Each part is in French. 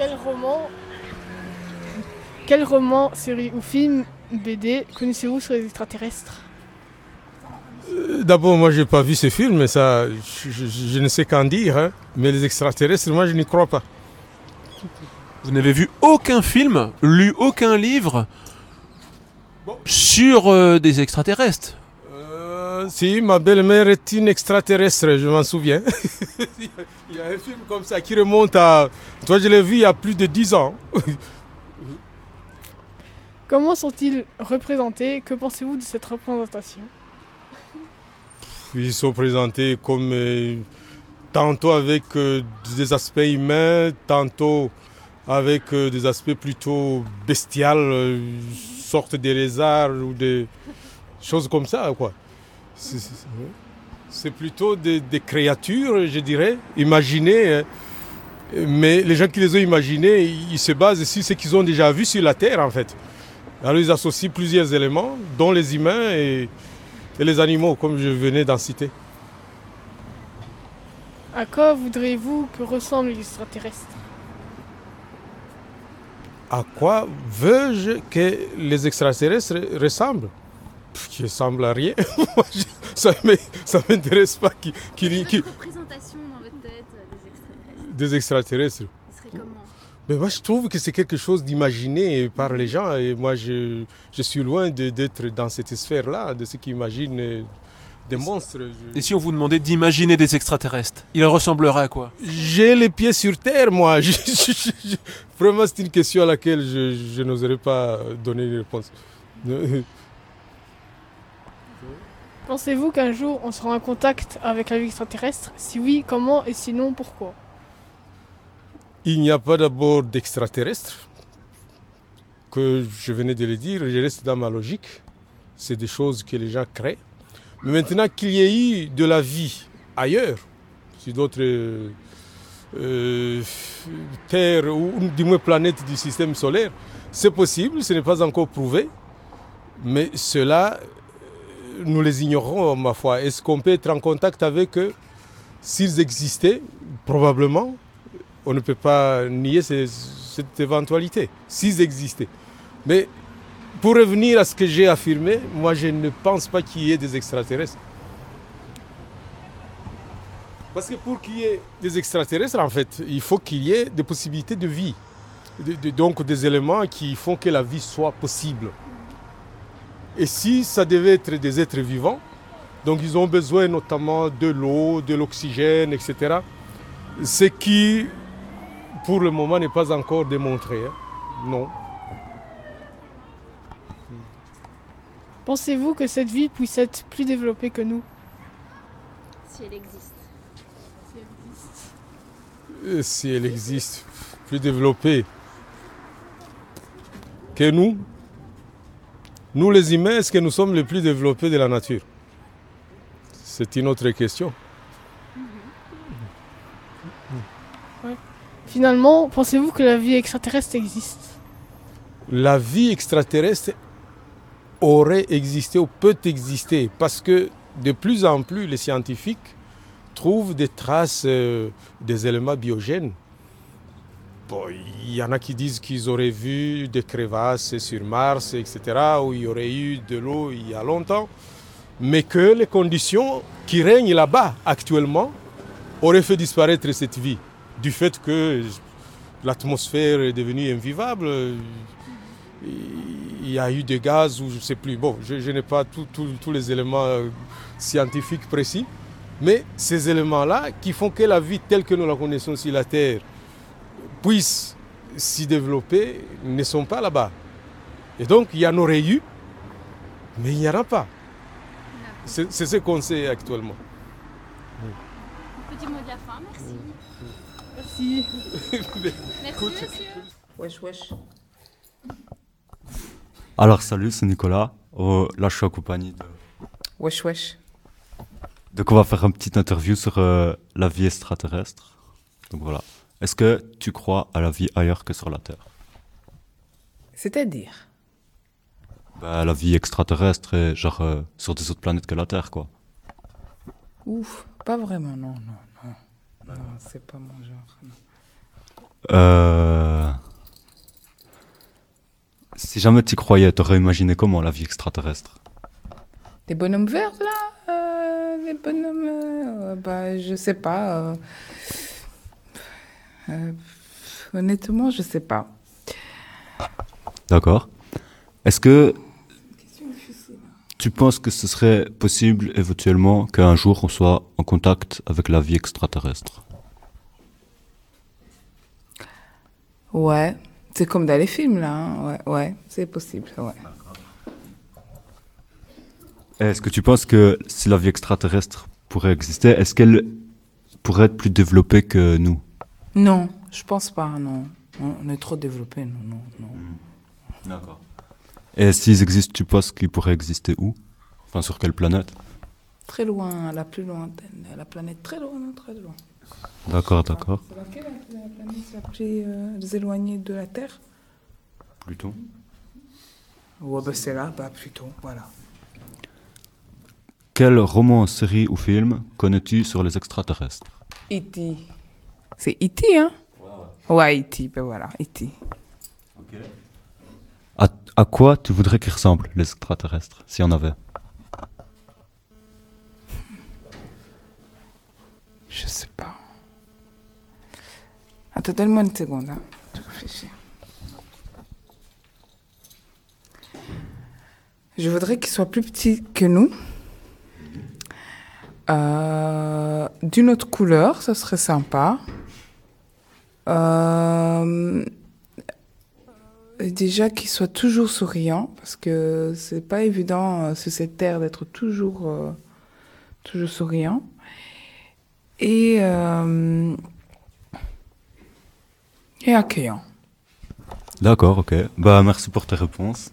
Quel roman, série ou film BD connaissez-vous sur les extraterrestres? D'abord, moi, j'ai pas vu ce film, mais ça, je ne sais qu'en dire. Hein. Mais les extraterrestres, moi, je n'y crois pas. Vous n'avez vu aucun film, lu aucun livre sur des extraterrestres? Si, ma belle-mère est une extraterrestre, je m'en souviens. Il y a un film comme ça qui remonte à... Toi, je l'ai vu il y a plus de 10 ans. Comment sont-ils représentés? Que pensez-vous de cette représentation? Ils sont présentés comme tantôt avec des aspects humains, tantôt avec des aspects plutôt bestials, sorte des lézards ou des choses comme ça, quoi. C'est plutôt des créatures, je dirais, imaginées. Hein. Mais les gens qui les ont imaginées, ils se basent sur ce qu'ils ont déjà vu sur la Terre, en fait. Alors ils associent plusieurs éléments, dont les humains et les animaux, comme je venais d'en citer. À quoi voudriez-vous que ressemblent les extraterrestres? À quoi veux-je que les extraterrestres ressemblent? Qui ressemblent à rien. Ça m'intéresse pas. Quelle est votre représentation dans votre tête des extraterrestres? Ils seraient comment? Mais moi, je trouve que c'est quelque chose d'imaginé par les gens. Et moi, je suis loin d'être dans cette sphère-là, de ceux qui imaginent des monstres. Et si on vous demandait d'imaginer des extraterrestres, ils ressembleraient à quoi? J'ai les pieds sur terre, moi. Vraiment, c'est une question à laquelle je n'oserais pas donner une réponse. Pensez-vous qu'un jour on sera en contact avec la vie extraterrestre? Si oui, comment et sinon pourquoi? Il n'y a pas d'abord d'extraterrestres, que je venais de le dire, je reste dans ma logique. C'est des choses que les gens créent. Mais maintenant qu'il y ait eu de la vie ailleurs, sur d'autres terres ou du moins planètes du système solaire, c'est possible, ce n'est pas encore prouvé. Mais cela, nous les ignorons, ma foi. Est-ce qu'on peut être en contact avec eux? S'ils existaient, probablement, on ne peut pas nier cette éventualité, s'ils existaient. Mais pour revenir à ce que j'ai affirmé, moi je ne pense pas qu'il y ait des extraterrestres. Parce que pour qu'il y ait des extraterrestres, en fait, il faut qu'il y ait des possibilités de vie. Donc des éléments qui font que la vie soit possible. Et si ça devait être des êtres vivants, donc ils ont besoin notamment de l'eau, de l'oxygène, etc. Ce qui, pour le moment, n'est pas encore démontré. Hein. Non. Pensez-vous que cette vie puisse être plus développée que nous? Si elle existe. Si elle existe, plus développée que nous. Nous les humains, est-ce que nous sommes les plus développés de la nature? C'est une autre question. Ouais. Finalement, pensez-vous que la vie extraterrestre existe? La vie extraterrestre aurait existé ou peut exister parce que de plus en plus les scientifiques trouvent des traces des éléments biogènes. Bon, il y en a qui disent qu'ils auraient vu des crevasses sur Mars, etc., où il y aurait eu de l'eau il y a longtemps, mais que les conditions qui règnent là-bas actuellement auraient fait disparaître cette vie, du fait que l'atmosphère est devenue invivable, il y a eu des gaz ou je ne sais plus. Bon, je n'ai pas tous les éléments scientifiques précis, mais ces éléments-là qui font que la vie telle que nous la connaissons sur la Terre puisse s'y développer ne sont pas là-bas. Et donc, il y en aurait eu, mais il n'y en a pas. C'est ce qu'on sait actuellement. Petit mot de la fin, Merci. merci. Merci, monsieur. Wesh, wesh. Alors salut, c'est Nicolas. Là, je suis accompagné de... Wesh, wesh. Donc on va faire une petite interview sur la vie extraterrestre. Donc voilà. Est-ce que tu crois à la vie ailleurs que sur la Terre? C'est-à-dire? Bah, la vie extraterrestre est genre sur des autres planètes que la Terre, quoi. Ouf, pas vraiment, non. Non, c'est pas mon genre. Non. Si jamais tu croyais, t'aurais imaginé comment la vie extraterrestre? Des bonhommes verts, là des bonhommes... je sais pas. Honnêtement, je sais pas. D'accord. Est-ce que tu penses que ce serait possible éventuellement qu'un jour on soit en contact avec la vie extraterrestre? Ouais, c'est comme dans les films, là. Hein. Ouais, c'est possible, ouais. Est-ce que tu penses que si la vie extraterrestre pourrait exister, est-ce qu'elle pourrait être plus développée que nous? Non, je pense pas, non. On est trop développés, non. D'accord. Et s'ils existent, tu penses qu'ils pourraient exister où? Enfin, sur quelle planète? Très loin, la plus lointaine. La planète très loin, très loin. D'accord. C'est laquelle la planète la plus éloignée de la Terre? Pluton. Ouais, c'est là, Pluton, voilà. Quel roman, série ou film connais-tu sur les extraterrestres? E.T. C'est E.T., hein? Ouais, E.T., voilà, E.T. À quoi tu voudrais qu'ils ressemblent, les extraterrestres, s'il y en avait? Je sais pas. Attends, donne-moi une seconde, hein. Je réfléchis. Je voudrais qu'ils soient plus petits que nous. D'une autre couleur, ça serait sympa. Déjà qu'ils soient toujours souriants, parce que c'est pas évident sur cette terre d'être toujours souriant. Et accueillant. D'accord, ok. Bah, merci pour tes réponses.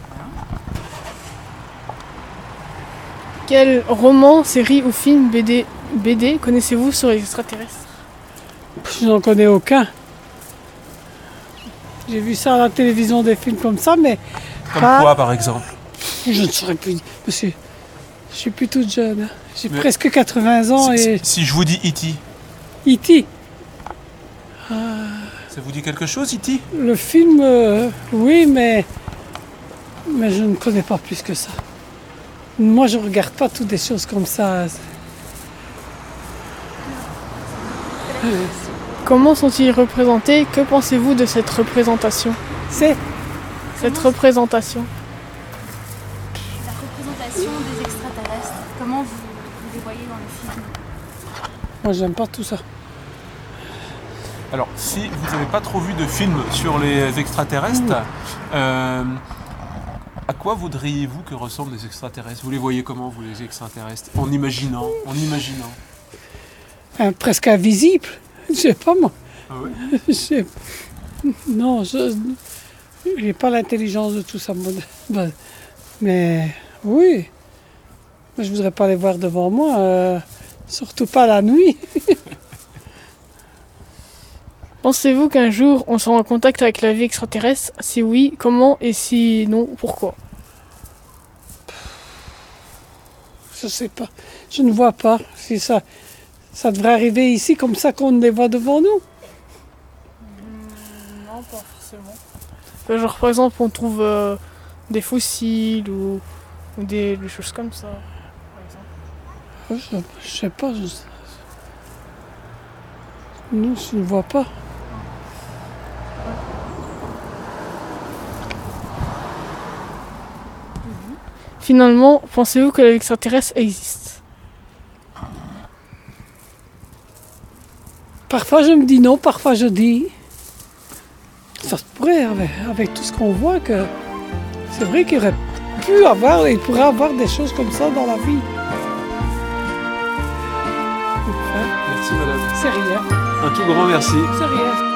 Quel roman, série ou film BD connaissez-vous sur les extraterrestres? Je n'en connais aucun. J'ai vu ça à la télévision, des films comme ça, mais Comme quoi, par exemple? je ne saurais plus. Monsieur, je suis plus toute jeune. J'ai presque 80 ans et... Si je vous dis E.T., E.T. ça vous dit quelque chose, E.T.? Le film, oui, mais je ne connais pas plus que ça. Moi, je regarde pas toutes des choses comme ça. Comment sont-ils représentés? Que pensez-vous de cette représentation? Cette représentation. La représentation des extraterrestres, comment vous les voyez dans le film? Moi, j'aime pas tout ça. Alors, si vous n'avez pas trop vu de film sur les extraterrestres, à quoi voudriez-vous que ressemblent les extraterrestres? Vous les voyez comment, vous, les extraterrestres? En imaginant. Presque invisible. Je sais pas, moi. Ah ouais? Non, je n'ai pas l'intelligence de tout ça. Mais oui, je voudrais pas les voir devant moi, surtout pas la nuit. Pensez-vous qu'un jour on sera en contact avec la vie extraterrestre? Si oui, comment? Et si non, pourquoi? Je sais pas. Je ne vois pas. Si ça devrait arriver ici comme ça qu'on les voit devant nous. Non, pas forcément. Genre par exemple on trouve des fossiles ou des choses comme ça. Par exemple. Je sais pas. Non, je ne vois pas. Finalement, pensez-vous que la vie extraterrestre existe? Parfois je me dis non, parfois je dis. Ça se pourrait avec tout ce qu'on voit que c'est vrai qu'il pourrait avoir des choses comme ça dans la vie. Merci, madame. C'est rien. Un tout grand merci. C'est rien.